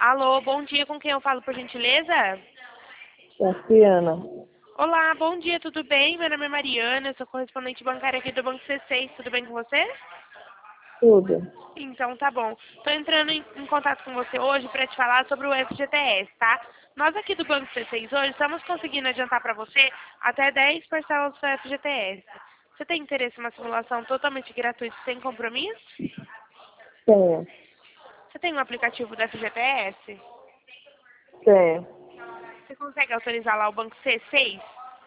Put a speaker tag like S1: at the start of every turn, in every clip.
S1: Alô, bom dia, com quem eu falo, por gentileza?
S2: Tassiana,
S1: Olá, bom dia, tudo bem? Meu nome é Mariana, eu sou correspondente bancária aqui do Banco C6, tudo bem com você?
S2: tudo.
S1: Então, tá bom. Estou entrando em contato com você hoje para te falar sobre o FGTS, tá? Nós aqui do Banco C6 hoje estamos conseguindo adiantar para você até 10 parcelas do seu FGTS. Você tem interesse em uma simulação totalmente gratuita, sem compromisso?
S2: Tenho,
S1: Você tem um aplicativo do FGTS?
S2: tenho.
S1: Você consegue autorizar lá o Banco C6?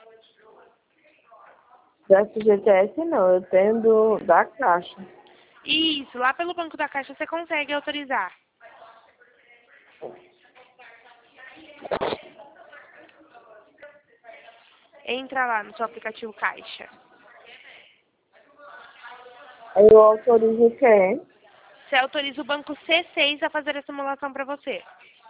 S2: Da FGTS não, eu tenho da Caixa.
S1: Isso, lá pelo Banco da Caixa você consegue autorizar. Entra lá no seu aplicativo Caixa.
S2: Aí eu autorizo o quê?
S1: Você autoriza o Banco C6 a fazer a simulação para você.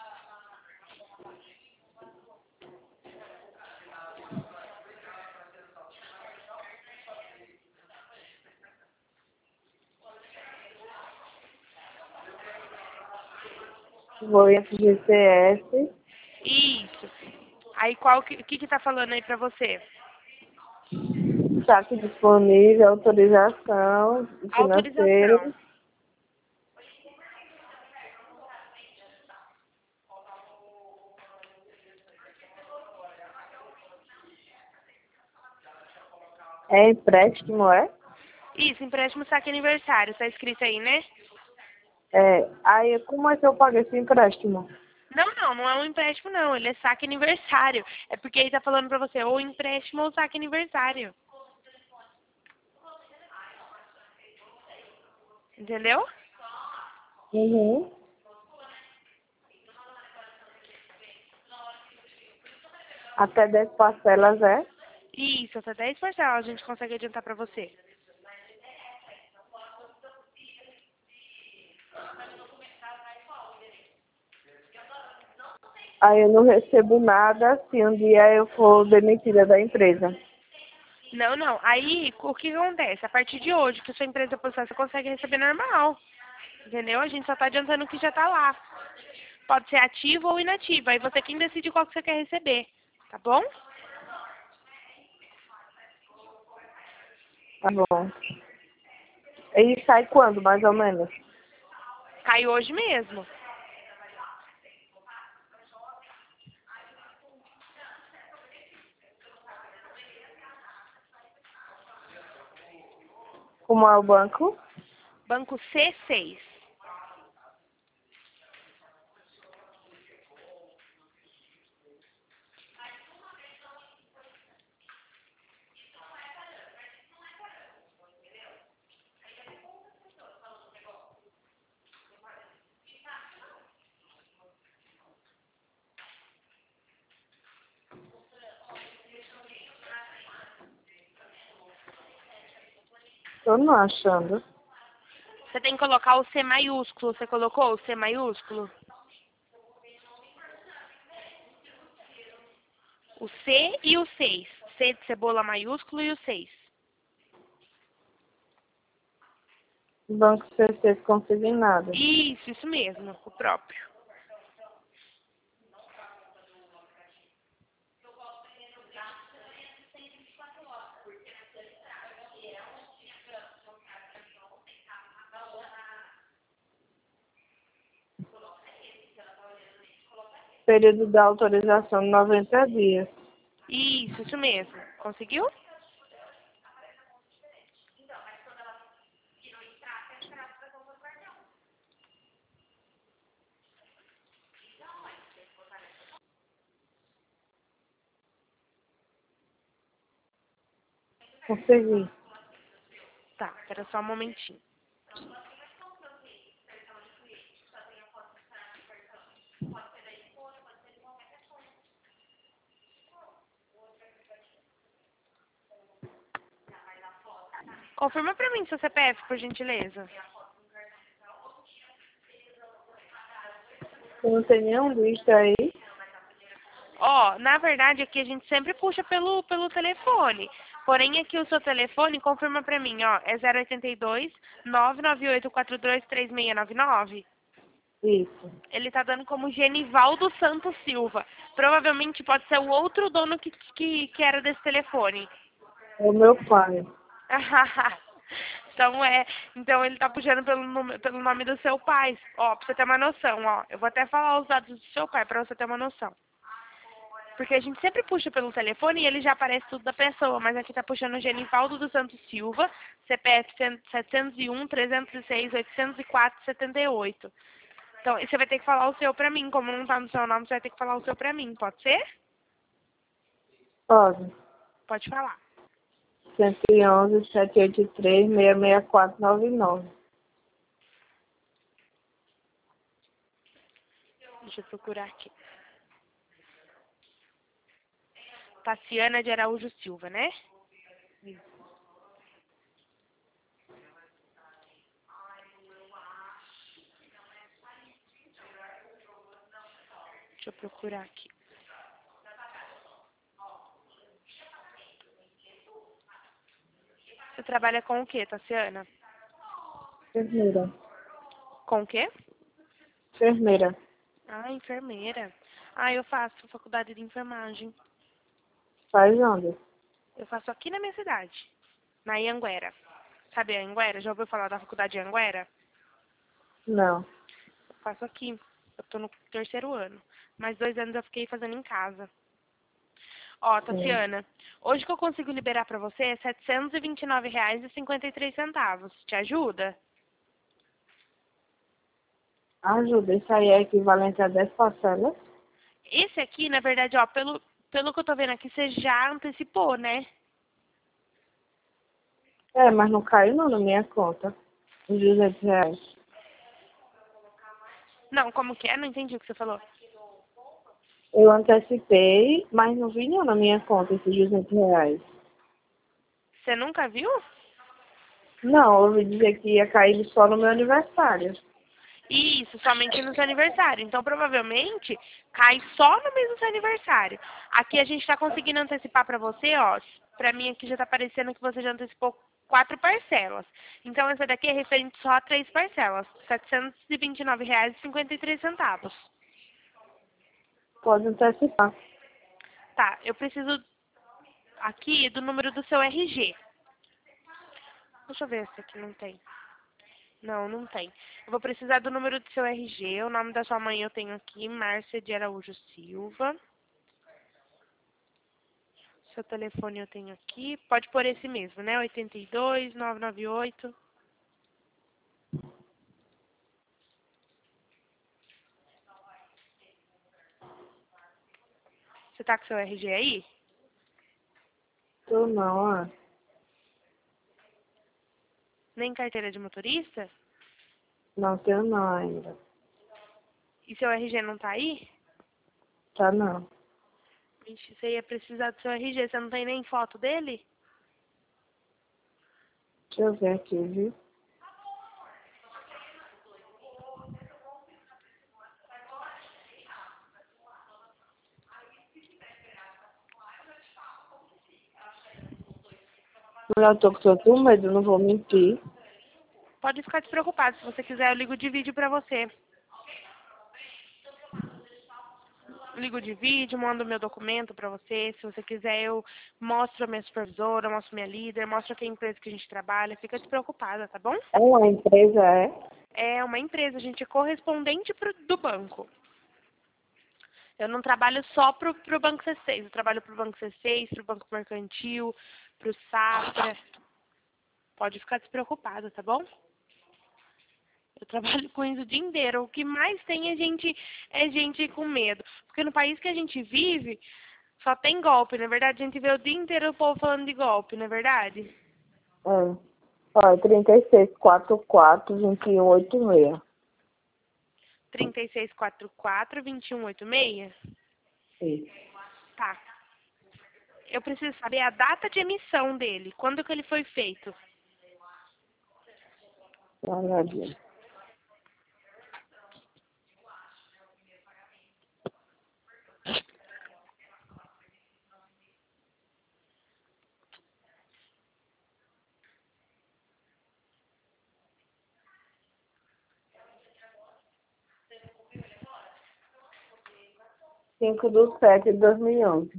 S2: Vou em FGTS,
S1: Isso. Aí o que tá falando aí para você?
S2: saque disponível, autorização financeira.
S1: Autorização.
S2: É empréstimo, é?
S1: Isso, empréstimo saque aniversário. Tá escrito aí, né?
S2: É. Aí como é que eu pago esse empréstimo?
S1: Não é um empréstimo não, ele é saque aniversário. É porque aí tá falando pra você ou empréstimo ou saque aniversário. Entendeu?
S2: Uhum. Até 10 parcelas, é?
S1: Isso, até 10 parcelas a gente consegue adiantar pra você.
S2: Aí eu não recebo nada se um dia eu for demitida da empresa.
S1: Não. Aí, o que acontece? A partir de hoje, que sua empresa postar, você consegue receber normal. Entendeu? A gente só tá adiantando o que já tá lá. Pode ser ativo ou inativo. Aí você quem decide qual que você quer receber. Tá bom?
S2: Tá bom. E sai quando, mais ou menos?
S1: Cai hoje mesmo.
S2: Como é o banco?
S1: Banco C6.
S2: Tô não achando.
S1: Você tem que colocar o C maiúsculo. Você colocou o C maiúsculo? O C e o 6. C de cebola maiúsculo e o 6.
S2: Banco CC consignado.
S1: Isso mesmo. O próprio.
S2: Período da autorização 90 dias.
S1: Isso mesmo. Conseguiu?
S2: Consegui.
S1: Tá, espera só um momentinho. Confirma pra mim seu CPF, por gentileza.
S2: Você não tem nenhum lista aí?
S1: Ó, na verdade aqui a gente sempre puxa pelo telefone. Porém aqui o seu telefone, confirma pra mim, ó, é 082 998423699.
S2: Isso.
S1: Ele tá dando como Genivaldo Santos Silva. Provavelmente pode ser o outro dono que era desse telefone.
S2: É o meu pai.
S1: Então então ele tá puxando pelo nome do seu pai. Ó, pra você ter uma noção, ó. Eu vou até falar os dados do seu pai pra você ter uma noção. Porque a gente sempre puxa pelo telefone e ele já aparece tudo da pessoa, mas aqui tá puxando o Genivaldo dos Santos Silva, CPF 701-306-804-78. Então, e você vai ter que falar o seu pra mim. Como não tá no seu nome, você vai ter que falar o seu pra mim. Pode ser?
S2: Pode.
S1: Pode falar.
S2: 111-783-66499.
S1: Deixa eu procurar aqui. Tassiana de Araújo Silva, né? Deixa eu procurar aqui. Você trabalha com o quê, Tassiana?
S2: Enfermeira.
S1: Com o quê?
S2: Enfermeira.
S1: Ah, enfermeira. Ah, eu faço faculdade de enfermagem.
S2: Faz onde?
S1: Eu faço aqui na minha cidade, na Anhanguera. Sabe a Anhanguera? Já ouviu falar da faculdade de Anhanguera?
S2: Não.
S1: Eu faço aqui. Eu tô no terceiro ano. Mais 2 anos eu fiquei fazendo em casa. Ó,
S2: Sim.
S1: Tassiana, hoje que eu consigo liberar pra você é R$ 729,53. Te ajuda?
S2: Ajuda. Isso aí é equivalente a 10 parcelas?
S1: Esse aqui, na verdade, ó, pelo que eu tô vendo aqui, você já antecipou, né?
S2: É, mas não caiu não na minha conta. Os R$ 200.
S1: Não, como que é? Não entendi o que você falou.
S2: Eu antecipei, mas não vi não na minha conta esses R$ 200.
S1: Você nunca viu?
S2: Não, eu ouvi dizer que ia cair só no meu aniversário.
S1: Isso, somente no seu aniversário. Então, provavelmente, cai só no mês do seu aniversário. Aqui a gente tá conseguindo antecipar pra você, ó. Pra mim aqui já tá aparecendo que você já antecipou 4 parcelas. Então, essa daqui é referente só a 3 parcelas. R$ 729,53.
S2: Pode antecipar.
S1: Tá, eu preciso aqui do número do seu RG. Deixa eu ver se aqui não tem. Não, não tem. Eu vou precisar do número do seu RG. O nome da sua mãe eu tenho aqui, Márcia de Araújo Silva. Seu telefone eu tenho aqui. Pode pôr esse mesmo, né? 82-998. Você tá com seu RG aí?
S2: Tô não, ah.
S1: Nem carteira de motorista?
S2: Não tenho não ainda.
S1: E seu RG não tá aí?
S2: Tá não.
S1: Vixe, você ia precisar do seu RG. Você não tem nem foto dele?
S2: Deixa eu ver aqui, viu? Eu tô com tanto medo, não vou mentir.
S1: Pode ficar despreocupado. Se você quiser, eu ligo de vídeo pra você. Ligo de vídeo, mando meu documento pra você. Se você quiser, eu mostro a minha supervisora, mostro minha líder, mostro aqui a empresa que a gente trabalha. Fica despreocupada, tá bom?
S2: É uma empresa, é?
S1: É uma empresa, a gente é correspondente do banco. Eu não trabalho só pro Banco C6, eu trabalho pro Banco C6, pro Banco Mercantil, pro Safra. Pode ficar despreocupado, tá bom? Eu trabalho com isso o dia inteiro. O que mais tem é gente com medo. Porque no país que a gente vive, só tem golpe, na verdade. A gente vê o dia inteiro o povo falando de golpe, não é verdade?
S2: É. Ó, 3644-2186.
S1: 3644-2186?
S2: Isso.
S1: Tá. Eu preciso saber a data de emissão dele. Quando que ele foi feito?
S2: Maravilha. 5/7/2011.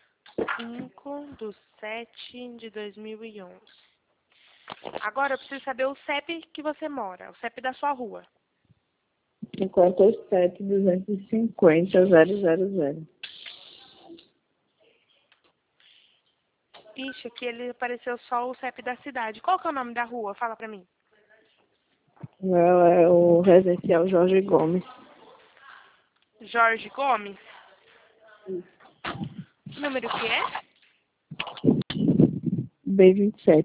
S1: 5/7/2011. Agora eu preciso saber o CEP que você mora, o CEP da sua rua.
S2: 57.250.000.
S1: Ixi, aqui ele apareceu só o CEP da cidade. Qual que é o nome da rua? Fala pra mim.
S2: Não, é o residencial Jorge Gomes.
S1: Jorge Gomes? Que número que é?
S2: B27.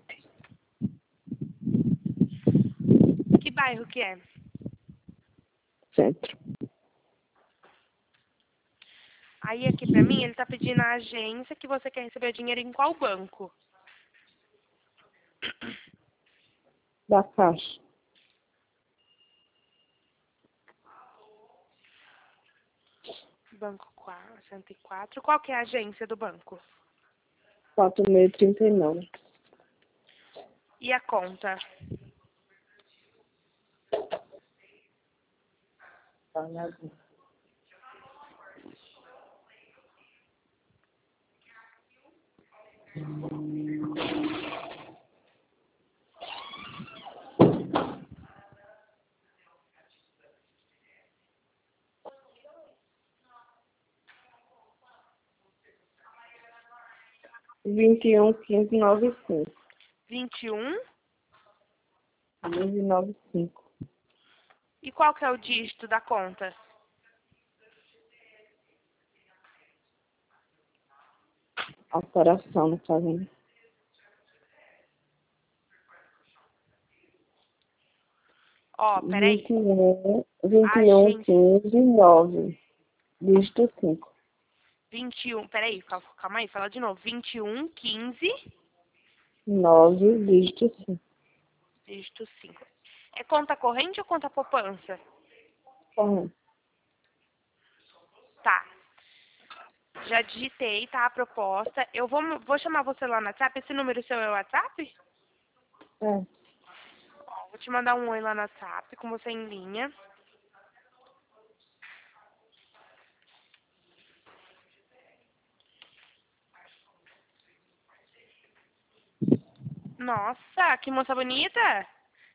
S1: Que bairro que é?
S2: Centro.
S1: Aí aqui pra mim ele tá pedindo a agência que você quer receber o dinheiro em qual banco?
S2: Da Caixa.
S1: Banco 104. Qual que é a agência do banco?
S2: 4639.
S1: E a conta?
S2: Vinte e um 1595.
S1: 21.
S2: 1595.
S1: E qual que é o dígito da conta?
S2: Alteração no caso.
S1: Ó, peraí.
S2: 21
S1: Agência
S2: 15 9. Dígito 5.
S1: 21. Peraí, calma aí, fala de novo. 21 15
S2: 9, dígito 5.
S1: dígito 5. É conta corrente ou conta poupança?
S2: Correto.
S1: Tá. Já digitei, tá? A proposta. Eu vou chamar você lá no WhatsApp. Esse número seu é o WhatsApp?
S2: É.
S1: Ó, vou te mandar um oi lá no WhatsApp com você em linha. Nossa, que moça bonita!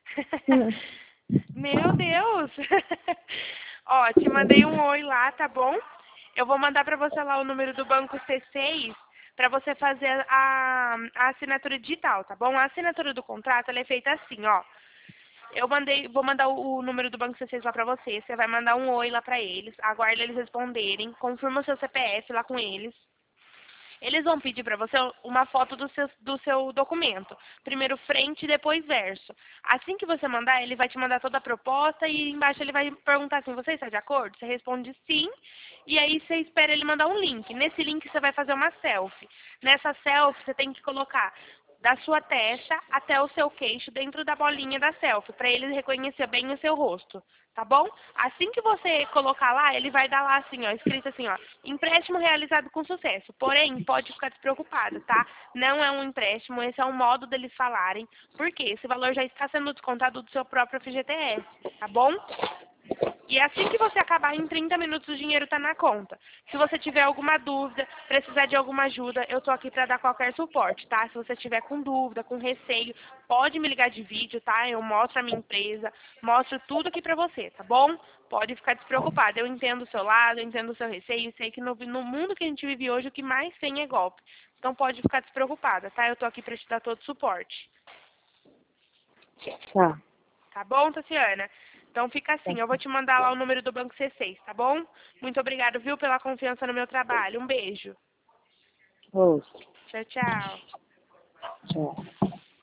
S1: Meu Deus! Ó, te mandei um oi lá, tá bom? Eu vou mandar pra você lá o número do banco C6 pra você fazer a assinatura digital, tá bom? A assinatura do contrato, ela é feita assim, ó. Vou mandar o número do banco C6 lá pra você. Você vai mandar um oi lá pra eles. Aguarda eles responderem. Confirma o seu CPF lá com eles. Eles vão pedir para você uma foto do seu documento. Primeiro frente e depois verso. Assim que você mandar, ele vai te mandar toda a proposta e embaixo ele vai perguntar assim, você está de acordo? Você responde sim. E aí você espera ele mandar um link. Nesse link você vai fazer uma selfie. Nessa selfie você tem que colocar da sua testa até o seu queixo dentro da bolinha da selfie, para ele reconhecer bem o seu rosto, tá bom? Assim que você colocar lá, ele vai dar lá assim, ó, escrito assim, ó, empréstimo realizado com sucesso. Porém, pode ficar despreocupado, tá? Não é um empréstimo, esse é um modo deles falarem, porque esse valor já está sendo descontado do seu próprio FGTS, tá bom? E assim que você acabar, em 30 minutos o dinheiro está na conta. Se você tiver alguma dúvida, precisar de alguma ajuda, eu tô aqui para dar qualquer suporte, tá? Se você tiver com dúvida, com receio, pode me ligar de vídeo, tá? Eu mostro a minha empresa, mostro tudo aqui para você, tá bom? Pode ficar despreocupado. Eu entendo o seu lado, eu entendo o seu receio, sei que no mundo que a gente vive hoje, o que mais tem é golpe. Então pode ficar despreocupada, tá? Eu tô aqui para te dar todo o suporte.
S2: Tá.
S1: Tá bom, Tassiana? Então fica assim, eu vou te mandar lá o número do Banco C6, tá bom? Muito obrigado, viu, pela confiança no meu trabalho. Um beijo.
S2: Ouço.
S1: Tchau, tchau.
S2: Tchau.